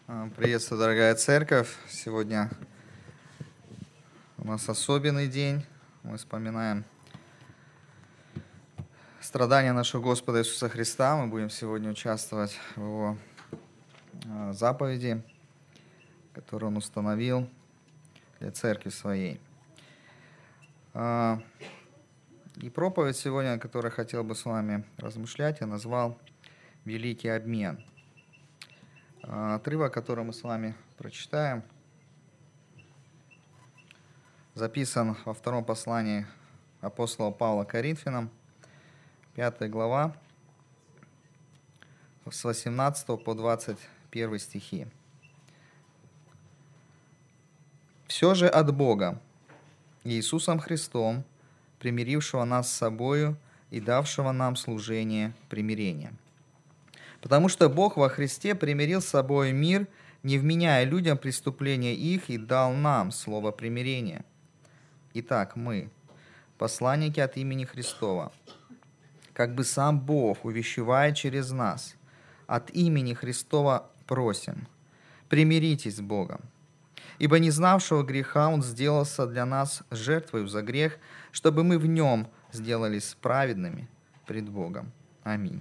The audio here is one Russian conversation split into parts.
Приветствую, дорогая церковь. Сегодня у нас особенный день. Мы вспоминаем страдания нашего Господа Иисуса Христа. Мы будем сегодня участвовать в Его заповеди, которую Он установил для церкви своей. И проповедь сегодня, о которой хотел бы с вами размышлять, я назвал «Великий обмен». Отрывок, который мы с вами прочитаем, записан во втором послании апостола Павла к Коринфянам, 5 глава, с 18 по 21 стихи. «Все же от Бога, Иисусом Христом, примирившего нас с собою и давшего нам служение примирения. Потому что Бог во Христе примирил с собой мир, не вменяя людям преступления их, и дал нам слово примирения. Итак, мы, посланники от имени Христова, как бы сам Бог увещевает через нас, от имени Христова просим, примиритесь с Богом. Ибо не знавшего греха Он сделался для нас жертвою за грех, чтобы мы в Нем сделались праведными пред Богом. Аминь».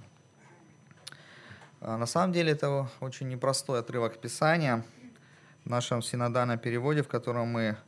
На самом деле это очень непростой отрывок Писания. В нашем синодальном переводе, в котором мы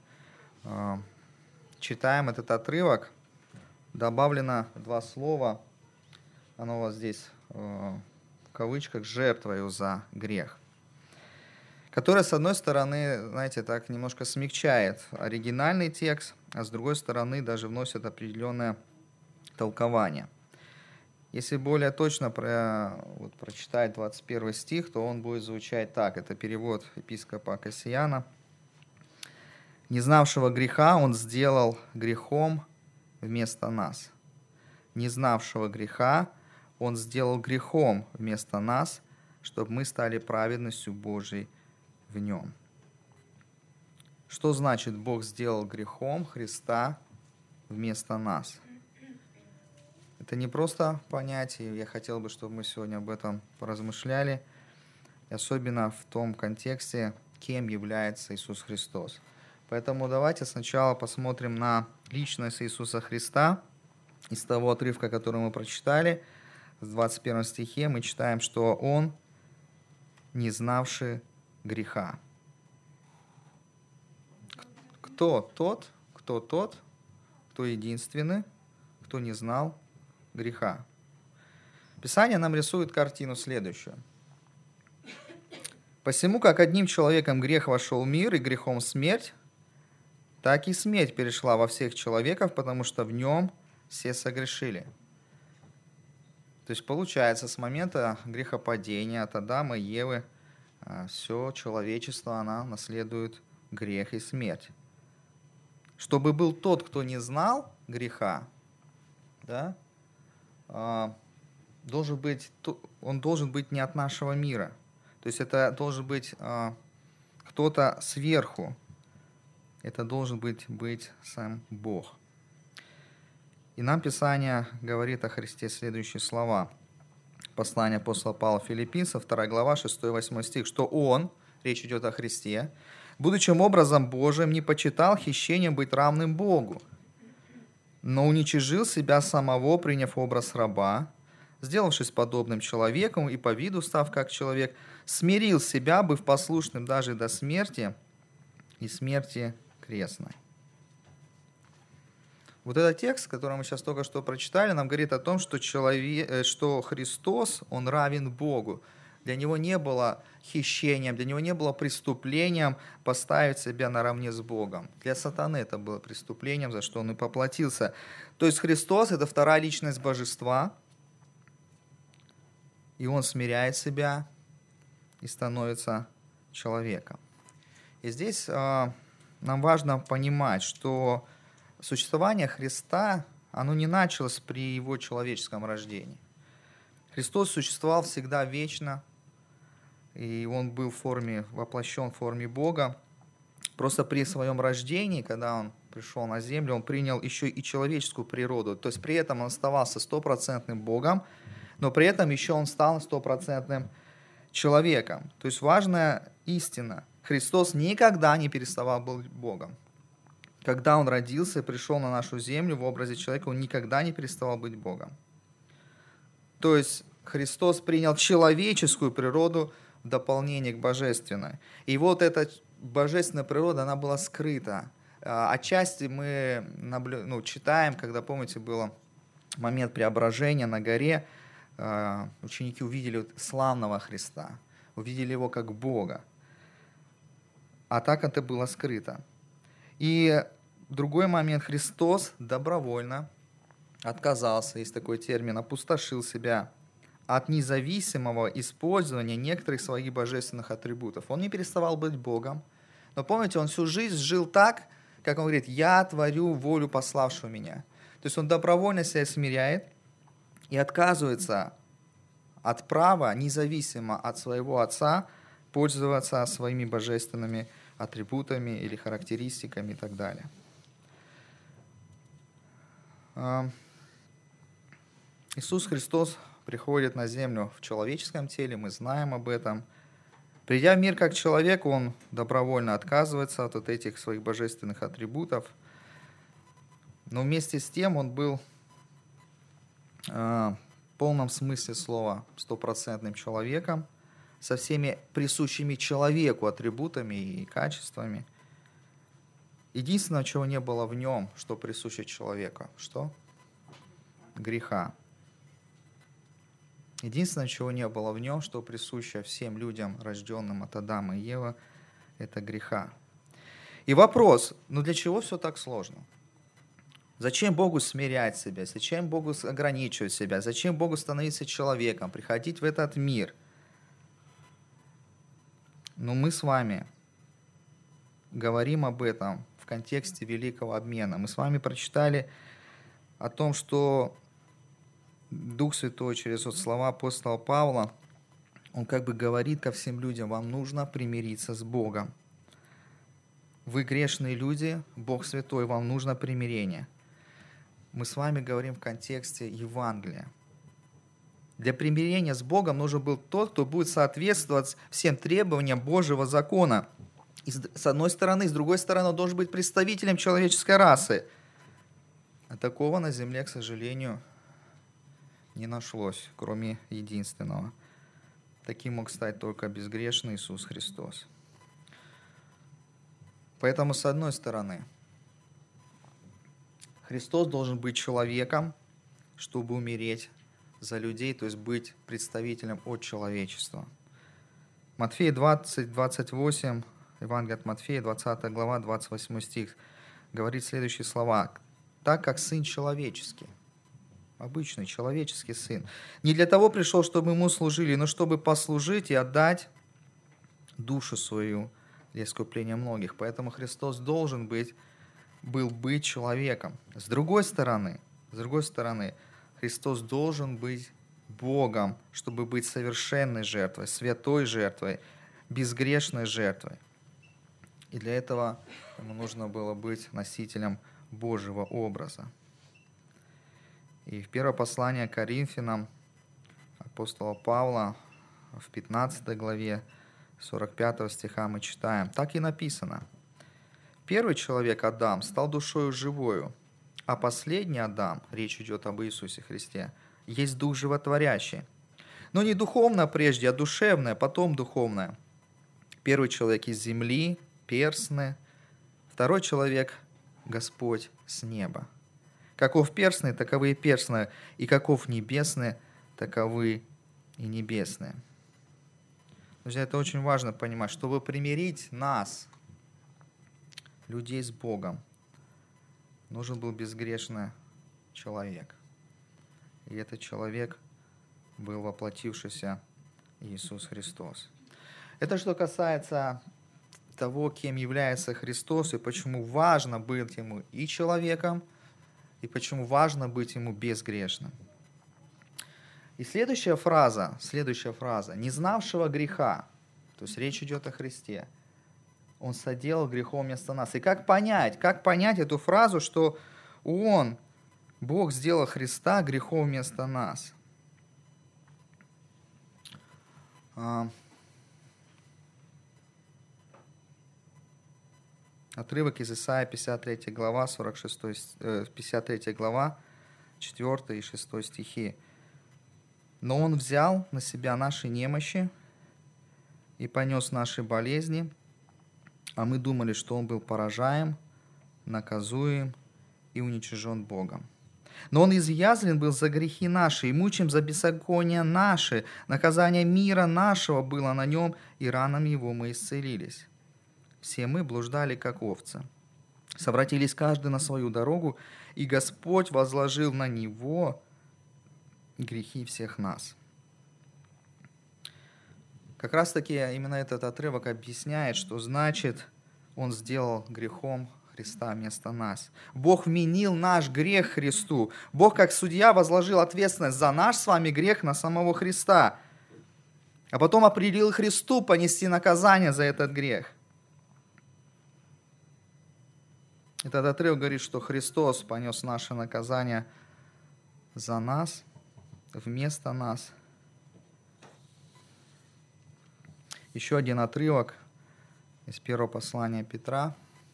читаем этот отрывок, добавлено два слова, оно у вас здесь в кавычках, «жертвою за грех», которое, с одной стороны, знаете, так немножко смягчает оригинальный текст, а с другой стороны даже вносит определенное толкование. Если более точно прочитать 21 стих, то он будет звучать так. Это перевод епископа Кассияна. «Не знавшего греха Он сделал грехом вместо нас. Не знавшего греха Он сделал грехом вместо нас, чтобы мы стали праведностью Божией в Нем». Что значит Бог сделал грехом Христа вместо нас? Это не просто понятие, я хотел бы, чтобы мы сегодня об этом поразмышляли, особенно в том контексте, кем является Иисус Христос. Поэтому давайте сначала посмотрим на личность Иисуса Христа. Из того отрывка, который мы прочитали, в 21 стихе мы читаем, что Он, не знавший греха. Кто тот, кто единственный, кто не знал греха? Писание нам рисует картину следующую. «Посему, как одним человеком грех вошел в мир, и грехом смерть, так и смерть перешла во всех человеков, потому что в нем все согрешили». То есть получается, с момента грехопадения от Адама и Евы все человечество, оно наследует грех и смерть. Чтобы был тот, кто не знал греха, да, он должен быть не от нашего мира. То есть это должен быть кто-то сверху. Это должен быть сам Бог. И нам Писание говорит о Христе следующие слова. Послание апостола Павла Филиппийцам, 2 глава, 6-8 стих, что Он, речь идет о Христе, будучим образом Божиим, не почитал хищением быть равным Богу, но уничижил себя самого, приняв образ раба, сделавшись подобным человеком и по виду став как человек, смирил себя, быв послушным даже до смерти и смерти крестной». Вот этот текст, который мы сейчас только что прочитали, нам говорит о том, что Христос, Он равен Богу. Для Него не было хищением, для Него не было преступлением поставить себя наравне с Богом. Для сатаны это было преступлением, за что Он и поплатился. То есть Христос – это вторая личность Божества, и Он смиряет себя и становится человеком. И здесь нам важно понимать, что существование Христа, оно не началось при Его человеческом рождении. Христос существовал всегда вечно, и Он был воплощен в форме Бога. Просто при своем рождении, когда Он пришел на землю, Он принял еще и человеческую природу. То есть при этом Он оставался стопроцентным Богом, но при этом еще Он стал стопроцентным человеком. То есть важно истина. Христос никогда не переставал быть Богом. Когда Он родился и пришел на нашу землю в образе человека, Он никогда не переставал быть Богом. То есть Христос принял человеческую природу в дополнение к божественной. И вот эта божественная природа, она была скрыта. Отчасти мы читаем, когда, помните, был момент преображения на горе, ученики увидели славного Христа, увидели Его как Бога. А так это было скрыто. И другой момент, Христос добровольно отказался, есть такой термин, опустошил себя от независимого использования некоторых своих божественных атрибутов. Он не переставал быть Богом, но помните, Он всю жизнь жил так, как Он говорит, «Я творю волю пославшего меня». То есть Он добровольно себя смиряет и отказывается от права, независимо от своего Отца, пользоваться своими божественными атрибутами или характеристиками и так далее. Иисус Христос приходит на землю в человеческом теле, мы знаем об этом. Придя в мир как человек, Он добровольно отказывается от вот этих своих божественных атрибутов, но вместе с тем Он был в полном смысле слова стопроцентным человеком, со всеми присущими человеку атрибутами и качествами. Единственное, чего не было в Нем, что присуще человеку, что? Греха. Единственное, чего не было в Нем, что присуще всем людям, рожденным от Адама и Евы, это греха. И вопрос, для чего все так сложно? Зачем Богу смирять себя? Зачем Богу ограничивать себя? Зачем Богу становиться человеком, приходить в этот мир? Но мы с вами говорим об этом в контексте великого обмена. Мы с вами прочитали о том, что Дух Святой через слова апостола Павла, он как бы говорит ко всем людям, вам нужно примириться с Богом. Вы грешные люди, Бог Святой, вам нужно примирение. Мы с вами говорим в контексте Евангелия. Для примирения с Богом нужен был тот, кто будет соответствовать всем требованиям Божьего закона. И с одной стороны, с другой стороны, он должен быть представителем человеческой расы. А такого на земле, к сожалению, не нашлось, кроме единственного. Таким мог стать только безгрешный Иисус Христос. Поэтому, с одной стороны, Христос должен быть человеком, чтобы умереть за людей, то есть быть представителем от человечества. Матфея 20:28, Евангелие от Матфея, 20 глава, 28 стих, говорит следующие слова. «Так как Сын человеческий, обычный человеческий Сын, не для того пришел, чтобы Ему служили, но чтобы послужить и отдать душу свою для искупления многих». Поэтому Христос должен был быть человеком. С другой стороны, Христос должен быть Богом, чтобы быть совершенной жертвой, святой жертвой, безгрешной жертвой. И для этого ему нужно было быть носителем Божьего образа. И в первое послание к Коринфянам апостола Павла в 15 главе 45 стиха мы читаем. Так и написано. Первый человек, Адам, стал душою живою, а последний Адам, речь идет об Иисусе Христе, есть дух животворящий. Но не духовное прежде, а душевное, потом духовное. Первый человек из земли, перстный, второй человек – Господь с неба. Каков перстный, таковы и перстные, и каков небесный, таковы и небесные. Друзья, это очень важно понимать, чтобы примирить нас, людей с Богом, нужен был безгрешный человек. И этот человек был воплотившийся Иисус Христос. Это что касается того, кем является Христос, и почему важно быть Ему и человеком, и почему важно быть Ему безгрешным. И следующая фраза, не знавшего греха, то есть речь идет о Христе, Он соделал грехом вместо нас. И как понять эту фразу, что Он, Бог, сделал Христа грехом вместо нас? Отрывок из Исаии 53 глава, 53 глава, 4 и 6 стихи. «Но Он взял на себя наши немощи и понес наши болезни, а мы думали, что Он был поражаем, наказуем и уничижен Богом. Но Он изъязвлен был за грехи наши и мучим за беззакония наши. Наказание мира нашего было на Нем, и ранами Его мы исцелились. Все мы блуждали, как овцы. Совратились каждый на свою дорогу, и Господь возложил на Него грехи всех нас». Как раз таки именно этот отрывок объясняет, что значит Он сделал грехом Христа вместо нас. Бог вменил наш грех Христу. Бог, как судья, возложил ответственность за наш с вами грех на самого Христа, а потом определил Христу понести наказание за этот грех. Этот отрывок говорит, что Христос понес наше наказание за нас, вместо нас. Еще один отрывок из первого послания Петра,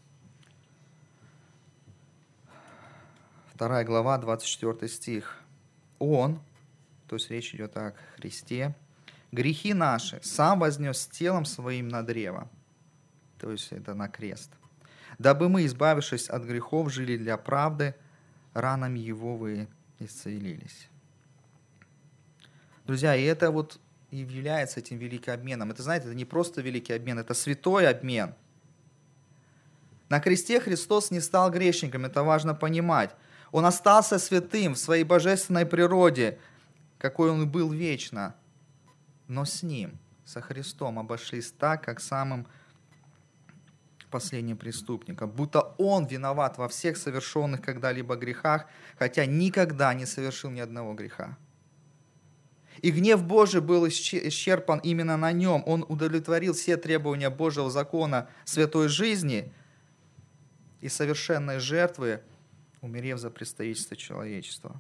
2 глава, 24 стих. Он, то есть речь идет о Христе, грехи наши сам вознес телом своим на древо, то есть это на крест, дабы мы, избавившись от грехов, жили для правды, ранами Его вы исцелились. Друзья, и это вот и является этим великим обменом. Это, знаете, это не просто великий обмен, это святой обмен. На кресте Христос не стал грешником, это важно понимать. Он остался святым в своей божественной природе, какой Он был вечно. Но с Ним, со Христом, обошлись так, как самым последним преступником, будто Он виноват во всех совершенных когда-либо грехах, хотя никогда не совершил ни одного греха. И гнев Божий был исчерпан именно на Нем. Он удовлетворил все требования Божьего закона святой жизни и совершенной жертвы, умерев за представительство человечества.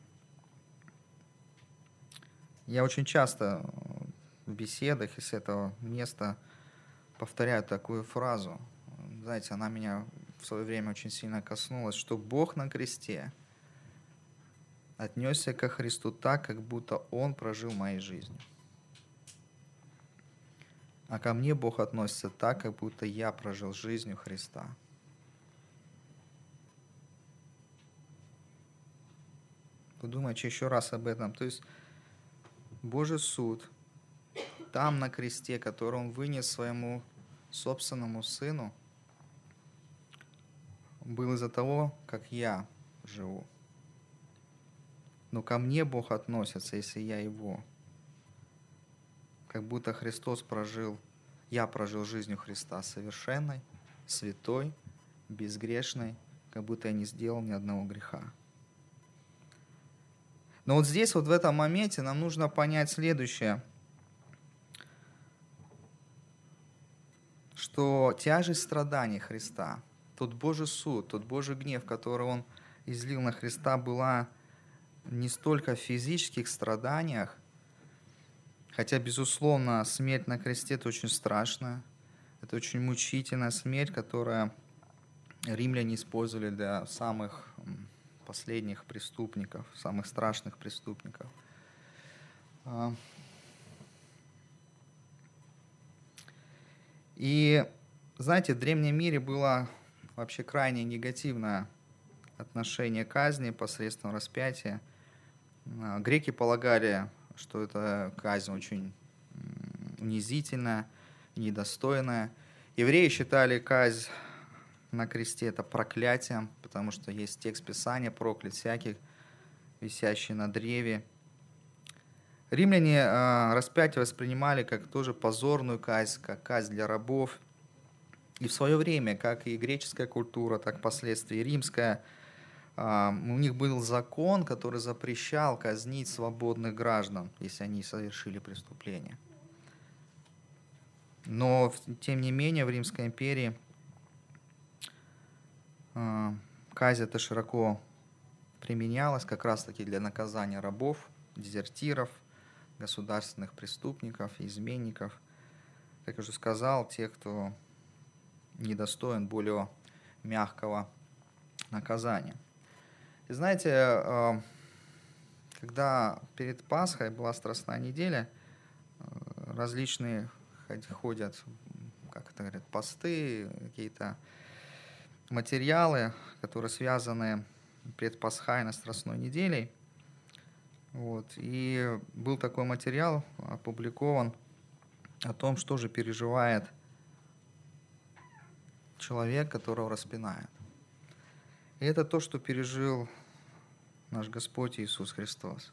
Я очень часто в беседах из этого места повторяю такую фразу. Знаете, она меня в свое время очень сильно коснулась, что Бог на кресте отнесся ко Христу так, как будто Он прожил моей жизнью. А ко мне Бог относится так, как будто я прожил жизнью Христа. Подумайте еще раз об этом. То есть Божий суд там на кресте, который Он вынес своему собственному Сыну, был из-за того, как я живу. Но ко мне Бог относится, если я Его. Как будто я прожил жизнью Христа совершенной, святой, безгрешной, как будто я не сделал ни одного греха. Но вот здесь, вот в этом моменте, нам нужно понять следующее, что тяжесть страданий Христа, тот Божий суд, тот Божий гнев, который Он излил на Христа, была не столько в физических страданиях, хотя, безусловно, смерть на кресте – это очень страшно, это очень мучительная смерть, которую римляне использовали для самых последних преступников, самых страшных преступников. И, знаете, в древнем мире было вообще крайне негативное отношение к казни посредством распятия. Греки полагали, что эта казнь очень унизительная, недостойная. Евреи считали казнь на кресте это проклятием, потому что есть текст Писания: проклят всякий, висящий на древе. Римляне распятие воспринимали как тоже позорную казнь, как казнь для рабов. И в свое время, как и греческая культура, так впоследствии и римская, у них был закон, который запрещал казнить свободных граждан, если они совершили преступление. Но, тем не менее, в Римской империи казнь эта широко применялась как раз-таки для наказания рабов, дезертиров, государственных преступников, изменников. Как я уже сказал, тех, кто недостоин более мягкого наказания. И знаете, когда перед Пасхой была Страстная неделя, различные ходят, как это говорят, посты, какие-то материалы, которые связаны предпасхальной Страстной неделей. Вот. И был такой материал опубликован о том, что же переживает человек, которого распинают. И это то, что пережил наш Господь Иисус Христос.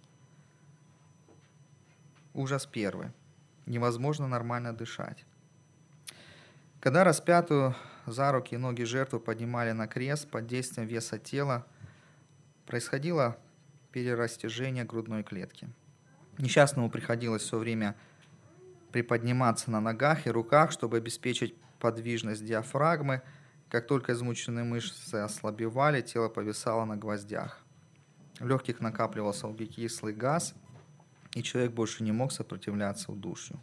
Ужас первый. Невозможно нормально дышать. Когда распятую за руки и ноги жертву поднимали на крест под действием веса тела, происходило перерастяжение грудной клетки. Несчастному приходилось все время приподниматься на ногах и руках, чтобы обеспечить подвижность диафрагмы. Как только измученные мышцы ослабевали, тело повисало на гвоздях. В легких накапливался углекислый газ, и человек больше не мог сопротивляться удушью.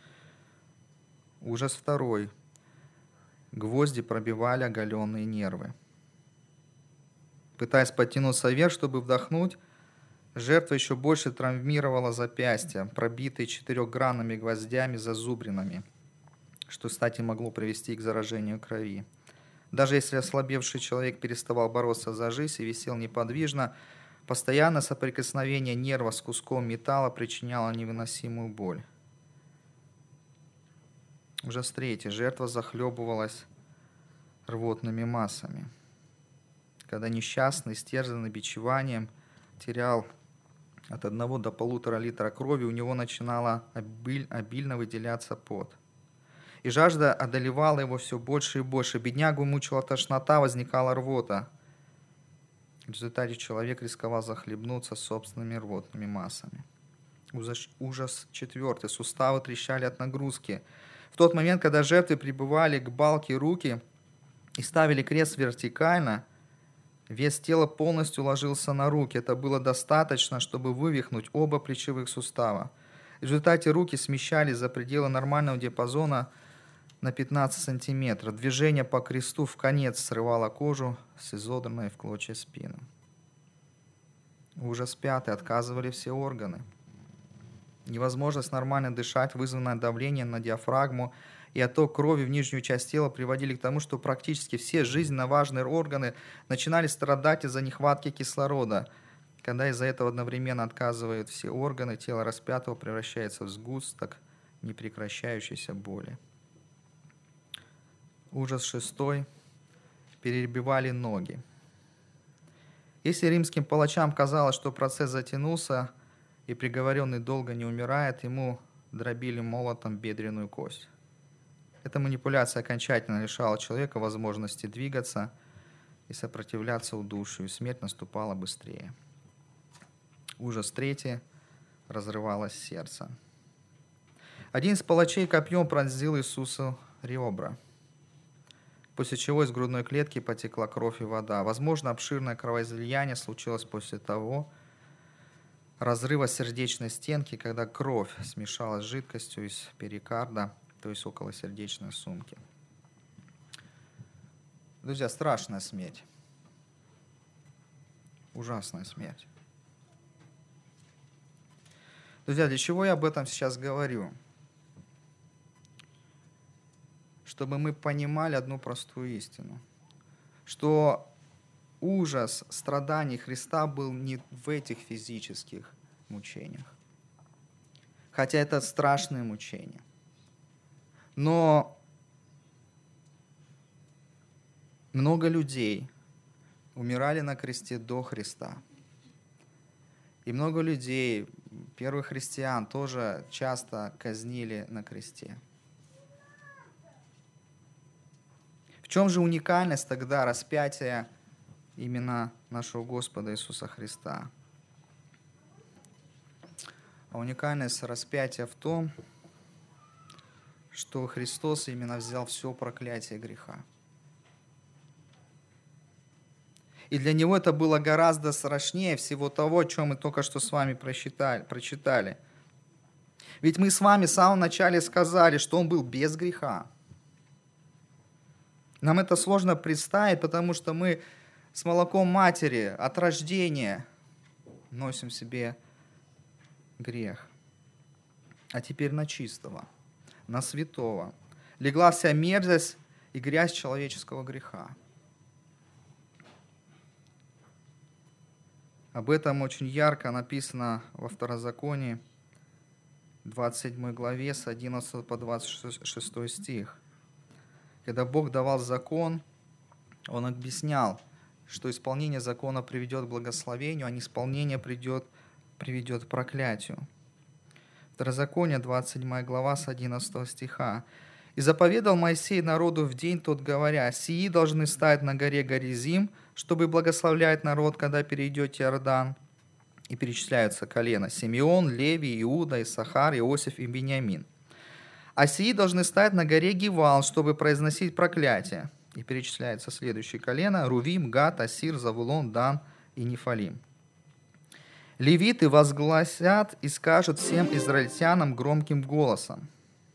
Ужас второй. Гвозди пробивали оголенные нервы. Пытаясь подтянуться вверх, чтобы вдохнуть, жертва еще больше травмировала запястья, пробитые 4-гранными гвоздями зазубринами, что, кстати, могло привести к заражению крови. Даже если ослабевший человек переставал бороться за жизнь и висел неподвижно, постоянное соприкосновение нерва с куском металла причиняло невыносимую боль. Ужас третий. Жертва захлебывалась рвотными массами. Когда несчастный, истерзанный бичеванием, терял от 1 до 1,5 литра крови, у него начинало обильно выделяться пот. И жажда одолевала его все больше и больше. Беднягу мучила тошнота, возникала рвота. В результате человек рисковал захлебнуться собственными рвотными массами. Ужас четвертый. Суставы трещали от нагрузки. В тот момент, когда жертвы прибывали к балке руки и ставили крест вертикально, вес тела полностью ложился на руки. Это было достаточно, чтобы вывихнуть оба плечевых сустава. В результате руки смещались за пределы нормального диапазона на 15 сантиметров. Движение по кресту в конец срывало кожу с изодранной в клочья спины. Ужас пятый. Отказывали все органы. Невозможность нормально дышать, вызванное давлением на диафрагму и отток крови в нижнюю часть тела приводили к тому, что практически все жизненно важные органы начинали страдать из-за нехватки кислорода. Когда из-за этого одновременно отказывают все органы, тело распятого превращается в сгусток непрекращающейся боли. Ужас шестой. Перебивали ноги. Если римским палачам казалось, что процесс затянулся, и приговоренный долго не умирает, ему дробили молотом бедренную кость. Эта манипуляция окончательно лишала человека возможности двигаться и сопротивляться удушью, и смерть наступала быстрее. Ужас третий. Разрывалось сердце. Один из палачей копьем пронзил Иисусу ребра, после чего из грудной клетки потекла кровь и вода. Возможно, обширное кровоизлияние случилось после того разрыва сердечной стенки, когда кровь смешалась с жидкостью из перикарда, то есть околосердечной сумки. Друзья, страшная смерть. Ужасная смерть. Друзья, для чего я об этом сейчас говорю? Чтобы мы понимали одну простую истину, что ужас страданий Христа был не в этих физических мучениях, хотя это страшные мучения. Но много людей умирали на кресте до Христа. И много людей, первых христиан, тоже часто казнили на кресте. В чем же уникальность тогда распятия именно нашего Господа Иисуса Христа? А уникальность распятия в том, что Христос именно взял все проклятие греха. И для Него это было гораздо страшнее всего того, о чем мы только что с вами прочитали. Ведь мы с вами в самом начале сказали, что Он был без греха. Нам это сложно представить, потому что мы с молоком матери от рождения носим в себе грех. А теперь на чистого, на святого легла вся мерзость и грязь человеческого греха. Об этом очень ярко написано во Второзаконии, 27 главе, с 11 по 26 стих. Когда Бог давал закон, Он объяснял, что исполнение закона приведет к благословению, а неисполнение приведет к проклятию. Второзаконие, 27 глава, с 11 стиха. «И заповедал Моисей народу в день тот, говоря, сии должны стать на горе Горизим, чтобы благословлять народ, когда перейдете Иордан». И перечисляются колена: Симеон, Левий, Иуда, Иссахар, Иосиф и Бениамин. «А сии должны стать на горе Гивал, чтобы произносить проклятие». И перечисляются следующие колена: Рувим, Гад, Асир, Завулон, Дан и Нефалим. «Левиты возгласят и скажут всем израильтянам громким голосом: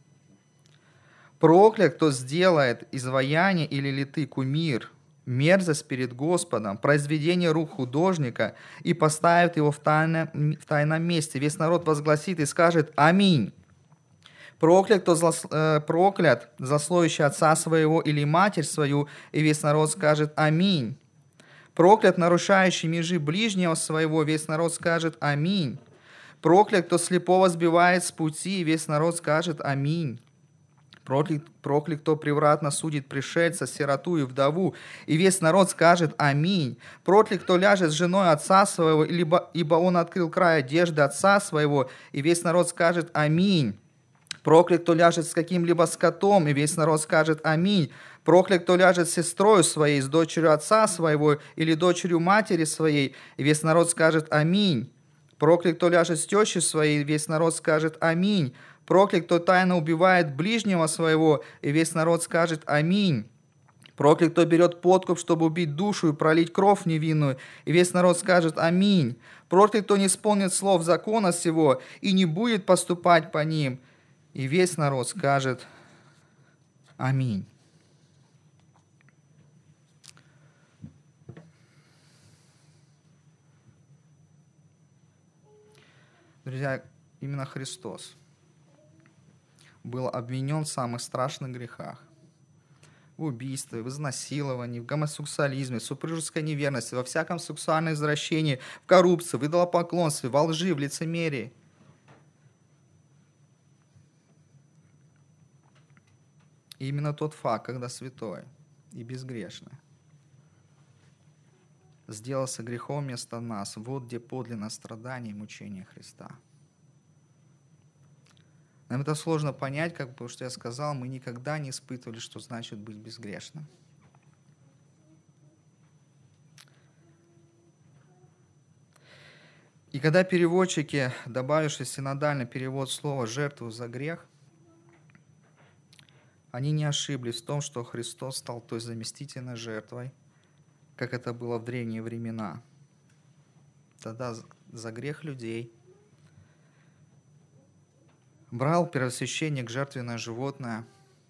проклят, кто сделает изваяние или литый кумир, мерзость перед Господом, произведение рук художника, и поставит его в тайном месте. Весь народ возгласит и скажет: Аминь. Проклят, кто проклят, злословящий отца своего или матерь свою, и весь народ скажет: Аминь. Проклят, нарушающий межи ближнего своего, весь народ скажет: Аминь. Проклят, кто слепого сбивает с пути, и весь народ скажет: Аминь. Проклят, кто превратно судит пришельца, сироту и вдову, и весь народ скажет: Аминь. Проклят, кто ляжет с женой отца своего, ибо он открыл край одежды отца своего, и весь народ скажет: Аминь. Проклят, кто ляжет с каким-либо скотом, и весь народ скажет: Аминь. Проклят, кто ляжет с сестрой своей, с дочерью отца своего или дочерью матери своей, и весь народ скажет: Аминь. Проклят, кто ляжет с тещей своей, и весь народ скажет: Аминь. Проклят, кто тайно убивает ближнего своего, и весь народ скажет: Аминь. Проклят, кто берет подкуп, чтобы убить душу и пролить кровь невинную, и весь народ скажет: Аминь. Проклят, кто не исполнит слов закона сего и не будет поступать по ним, и весь народ скажет: Аминь. Друзья, именно Христос был обвинен в самых страшных грехах: в убийстве, в изнасиловании, в гомосексуализме, в супружеской неверности, во всяком сексуальном извращении, в коррупции, в идолопоклонстве, во лжи, в лицемерии. И именно тот факт, когда святой и безгрешный сделался грехом вместо нас, вот где подлинно страдание и мучение Христа. Нам это сложно понять, потому что я сказал, мы никогда не испытывали, что значит быть безгрешным. И когда переводчики, добавивший синодальный перевод слова «жертву за грех», они не ошиблись в том, что Христос стал той заместительной жертвой, как это было в древние времена. Тогда за грех людей брал первосвященник жертвенное животное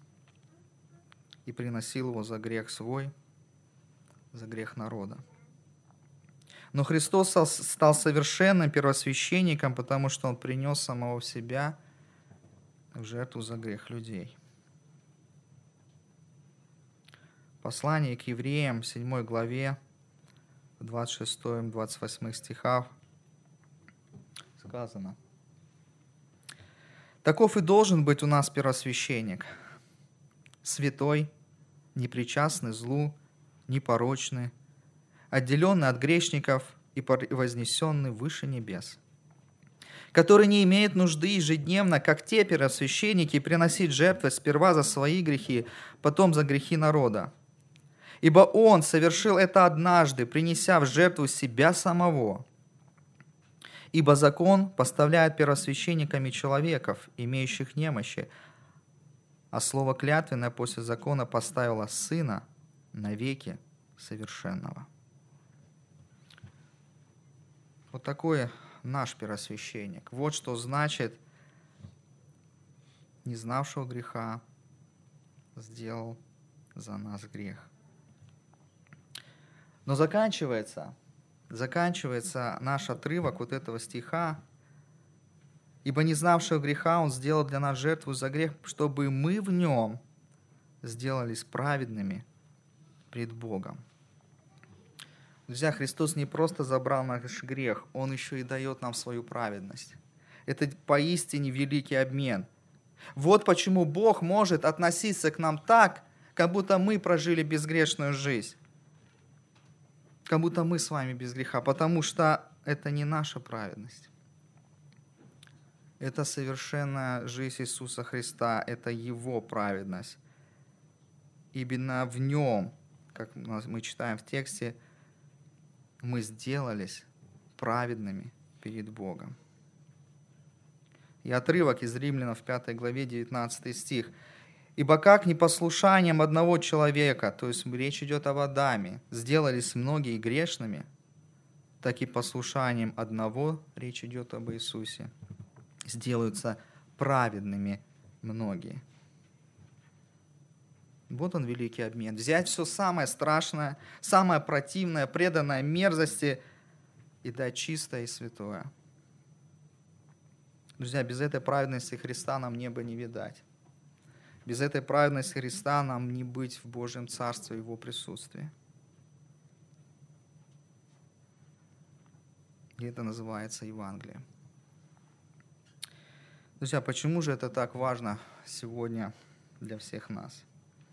и приносил его за грех свой, за грех народа. Но Христос стал совершенным первосвященником, потому что Он принес самого себя в жертву за грех людей. Послание к евреям, 7 главе, 26-28 стихах сказано: «Таков и должен быть у нас первосвященник, святой, непричастный злу, непорочный, отделенный от грешников и вознесенный выше небес, который не имеет нужды ежедневно, как те первосвященники, приносить жертвы сперва за свои грехи, потом за грехи народа. Ибо Он совершил это однажды, принеся в жертву себя самого. Ибо закон поставляет первосвященниками человеков, имеющих немощи, а слово клятвенное после закона поставило Сына навеки совершенного». Вот такой наш первосвященник. Вот что значит: не знавшего греха сделал за нас грех. Но заканчивается наш отрывок вот этого стиха. «Ибо не знавшего греха Он сделал для нас жертву за грех, чтобы мы в Нем сделались праведными пред Богом». Друзья, Христос не просто забрал наш грех, Он еще и дает нам свою праведность. Это поистине великий обмен. Вот почему Бог может относиться к нам так, как будто мы прожили безгрешную жизнь. Как будто мы с вами без греха, потому что это не наша праведность. Это совершенная жизнь Иисуса Христа, это Его праведность. Именно в Нем, как мы читаем в тексте, мы сделались праведными перед Богом. И отрывок из Римлянам в 5 главе, 19 стих. «Ибо как непослушанием одного человека, то есть речь идет об Адаме, сделались многие грешными, так и послушанием одного, речь идет об Иисусе, сделаются праведными многие». Вот он, великий обмен. Взять все самое страшное, самое противное, преданное мерзости и дать чистое и святое. Друзья, без этой праведности Христа нам неба не видать. Без этой праведности Христа нам не быть в Божьем Царстве, в Его присутствии. И это называется Евангелие. Друзья, почему же это так важно сегодня для всех нас?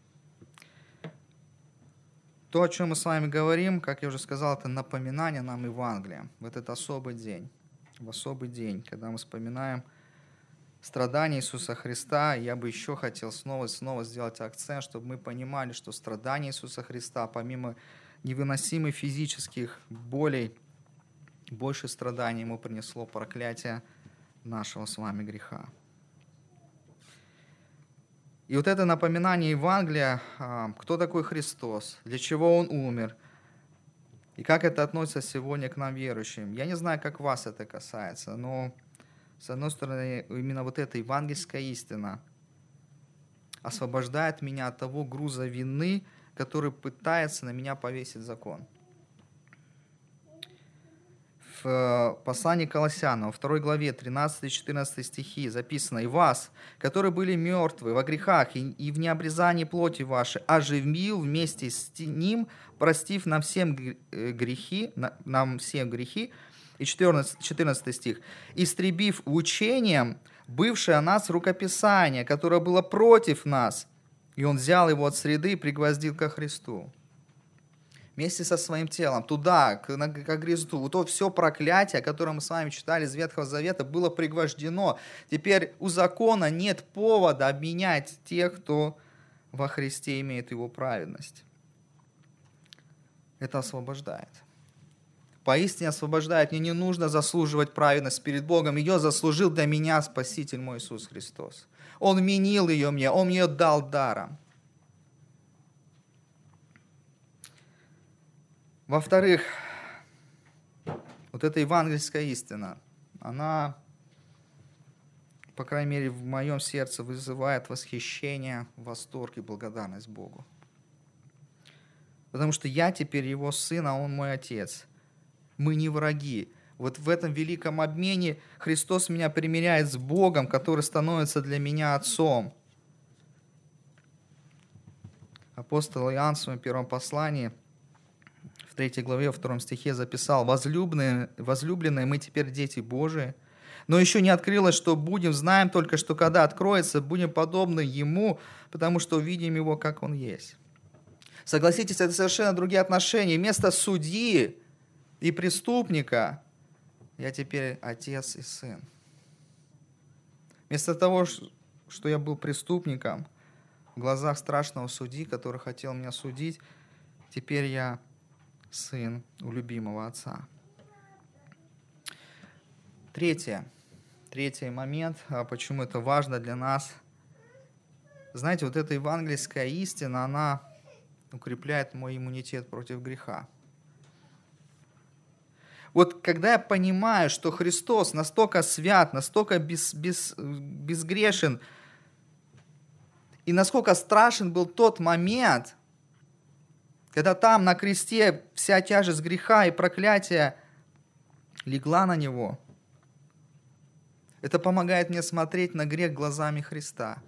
То, о чем мы с вами говорим, как я уже сказал, это напоминание нам Евангелия в этот особый день. В особый день, когда мы вспоминаем страдания Иисуса Христа. Я бы еще хотел снова сделать акцент, чтобы мы понимали, что страдания Иисуса Христа, помимо невыносимых физических болей, больше страданий Ему принесло проклятие нашего с вами греха. И вот это напоминание Евангелия, кто такой Христос, для чего Он умер, и как это относится сегодня к нам, верующим. Я не знаю, как вас это касается, но, с одной стороны, именно вот эта евангельская истина освобождает меня от того груза вины, который пытается на меня повесить закон. В послании к Колоссянам, во 2 главе, 13-14 стихи записано: «И вас, которые были мертвы во грехах и в необрезании плоти вашей, оживил вместе с Ним, простив нам всем грехи». И 14 стих. «Истребив учением бывшее о нас рукописание, которое было против нас, и Он взял его от среды и пригвоздил ко Христу». Вместе со своим телом, туда, к Христу. Вот то все проклятие, которое мы с вами читали из Ветхого Завета, было пригвождено. Теперь у закона нет повода обменять тех, кто во Христе имеет Его праведность. Это освобождает. Поистине освобождает. Мне не нужно заслуживать праведность перед Богом. Ее заслужил для меня Спаситель мой Иисус Христос. Он вменил ее мне, Он мне ее дал даром. Во-вторых, вот эта евангельская истина, она, по крайней мере, в моем сердце вызывает восхищение, восторг и благодарность Богу. Потому что я теперь Его сын, а Он мой отец. Мы не враги. Вот в этом великом обмене Христос меня примиряет с Богом, который становится для меня отцом. Апостол Иоанн в своем первом послании, в 3 главе, во 2 стихе записал: «Возлюбленные, мы теперь дети Божии, но еще не открылось, что будем, знаем только, что когда откроется, будем подобны Ему, потому что увидим Его, как Он есть». Согласитесь, это совершенно другие отношения. Вместо судьи и преступника я теперь отец и сын. Вместо того, что я был преступником в глазах страшного судьи, который хотел меня судить, теперь я сын у любимого отца. Третий момент, почему это важно для нас. Знаете, вот эта евангельская истина, она укрепляет мой иммунитет против греха. Вот когда я понимаю, что Христос настолько свят, настолько безгрешен, И насколько страшен был тот момент, когда там на кресте вся тяжесть греха и проклятия легла на него. Это помогает мне смотреть на грех глазами Христа.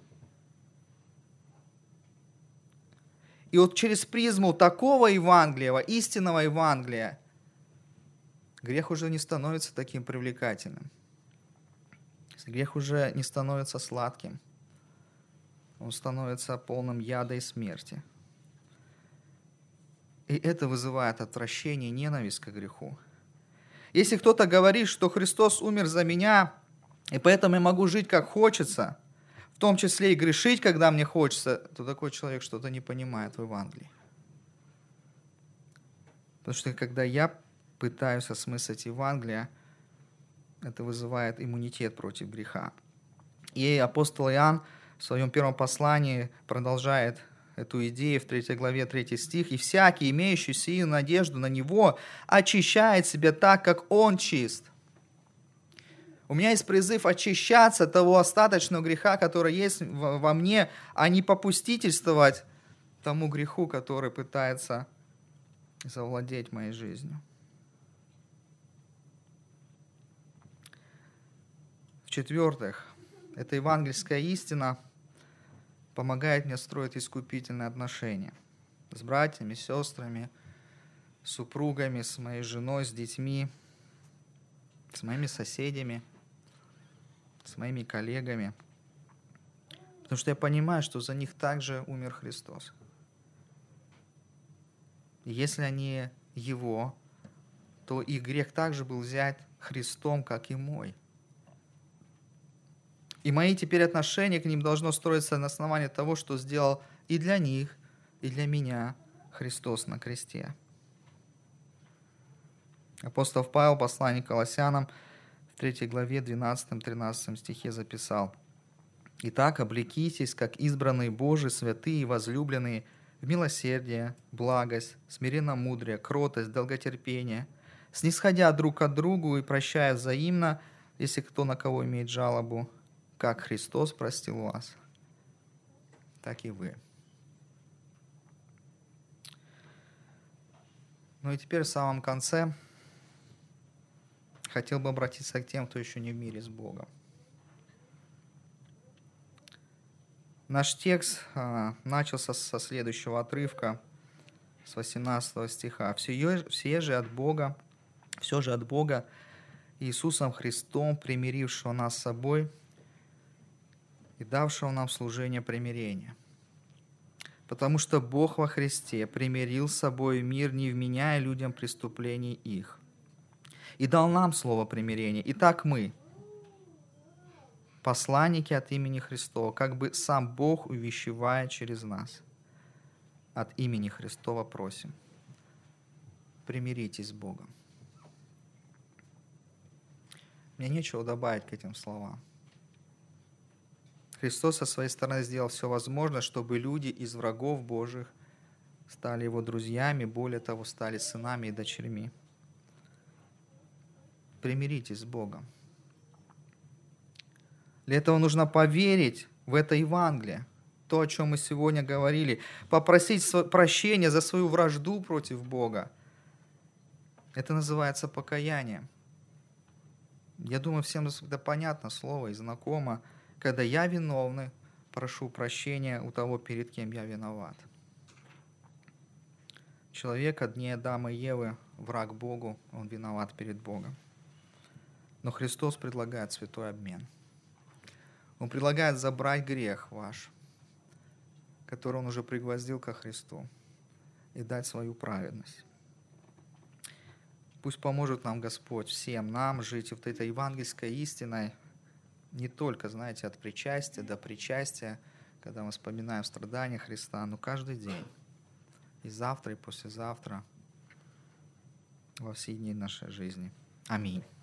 И вот через призму такого Евангелия, истинного Евангелия, грех уже не становится таким привлекательным. Грех уже не становится сладким. Он становится полным яда и смерти. И это вызывает отвращение и ненависть к греху. Если кто-то говорит, что Христос умер за меня, и поэтому я могу жить как хочется, в том числе и грешить, когда мне хочется, то такой человек что-то не понимает в Евангелии. Потому что когда я пытаюсь осмыслить Евангелие, это вызывает иммунитет против греха. И апостол Иоанн в своем первом послании продолжает эту идею в 3 главе, 3 стих. «И всякий, имеющий сию надежду на Него, очищает себя так, как Он чист». У меня есть призыв очищаться от того остаточного греха, который есть во мне, а не попустительствовать тому греху, который пытается завладеть моей жизнью. В-четвертых, эта евангельская истина помогает мне строить искупительные отношения с братьями, сестрами, с супругами, с моей женой, с детьми, с моими соседями, с моими коллегами. Потому что я понимаю, что за них также умер Христос. И если они Его, то их грех также был взят Христом, как и мой. И мои теперь отношения к ним должно строиться на основании того, что сделал и для них, и для меня Христос на кресте. Апостол Павел, послание к Колоссянам, в 3 главе, 12-13 стихе записал: «Итак, облекитесь, как избранные Божии, святые и возлюбленные, в милосердие, благость, смиренномудрие, кротость, долготерпение, снисходя друг от другу и прощая взаимно, если кто на кого имеет жалобу, как Христос простил вас, так и вы». Ну и теперь в самом конце хотел бы обратиться к тем, кто еще не в мире с Богом. Наш текст начался со следующего отрывка, с 18 стиха. «Все же от Бога, Иисусом Христом, примирившего нас с собой и давшего нам служение примирения. Потому что Бог во Христе примирил с собой мир, не вменяя людям преступлений их, и дал нам слово примирения. Итак, мы, посланники от имени Христова, как бы сам Бог увещевая через нас. От имени Христова просим, примиритесь с Богом». Мне нечего добавить к этим словам. Христос со своей стороны сделал все возможное, чтобы люди из врагов Божьих стали Его друзьями, более того, стали сынами и дочерьми. Примиритесь с Богом. Для этого нужно поверить в это Евангелие, то, о чем мы сегодня говорили, попросить прощения за свою вражду против Бога. Это называется покаянием. Я думаю, всем это понятно слово и знакомо. Когда я виновный, прошу прощения у того, перед кем я виноват. Человек от дней Адама и Евы, враг Богу, он виноват перед Богом. Но Христос предлагает святой обмен. Он предлагает забрать грех ваш, который Он уже пригвоздил ко Христу, и дать свою праведность. Пусть поможет нам Господь, всем нам, жить вот этой евангельской истиной, не только, знаете, от причастия до причастия, когда мы вспоминаем страдания Христа, но каждый день, и завтра, и послезавтра, во все дни нашей жизни. Аминь.